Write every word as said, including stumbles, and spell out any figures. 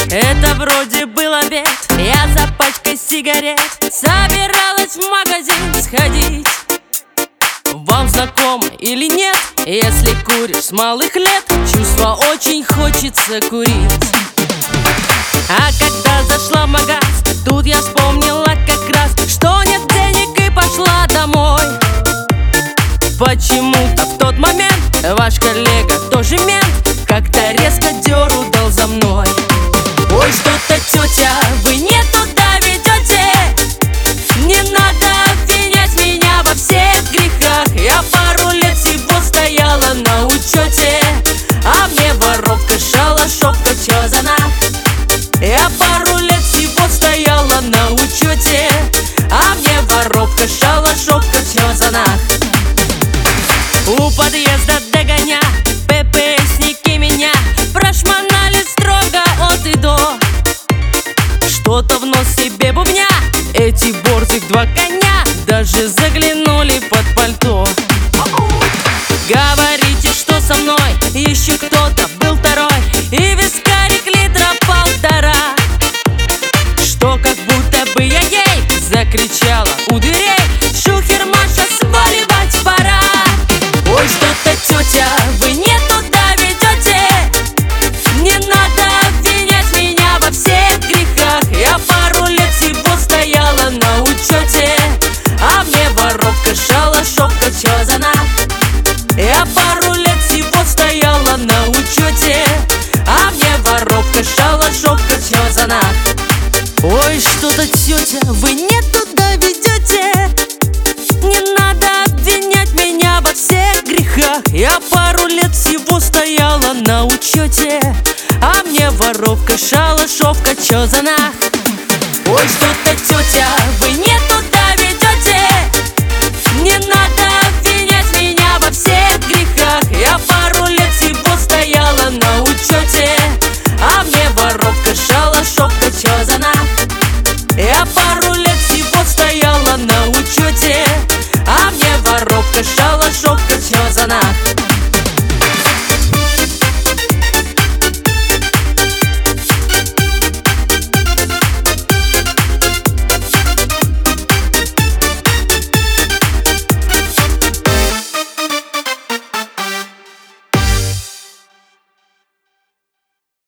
Это вроде был обед, я за пачкой сигарет собиралась в магазин сходить. Вам знакомо или нет, если куришь с малых лет, чувство очень хочется курить. А когда зашла в магаз, тут я вспомнила как раз, что нет денег, и пошла домой. Почему-то в тот момент ваш коллега, тоже мент, как-то резко дёру дал за мной. Ой, что-то, тетя, вы не туда ведете, не надо обвинять меня во всех грехах. Я пару лет всего стояла на учете, а мне воровка, шалашовка, чё за нах? Я пару лет всего стояла на учете, а мне воровка, шалашовка, чё за нах? У подъезда догоня ППСники меня прошмонали строго от и до. Что-то в нос себе бубня, эти борзых два коня даже заглянули под пальто. Говорите, что со мной еще кто-то был второй, и вискарик литра полтора. Что как будто бы я ей закричала у дверей: шухер, Маша, сваливать пора. Ой, что-то, тетя, вы не туда ведете, не надо обвинять меня во всех грехах. Я пару лет всего стояла на учете, а мне воровка, шалашовка, чё за нах? Я пару лет всего стояла на учете, а мне воровка, шалашовка, чё за нах? Ой, что-то, тетя, вы не туда ведете, не надо обвинять меня во всех грехах. Я пару лет всего стояла на учете, а мне воровка, шалашовка, чё за нах? Ой, что-то, тетя, вы не туда ведете, не надо обвинять меня во всех грехах. Я пару лет всего стояла на учете,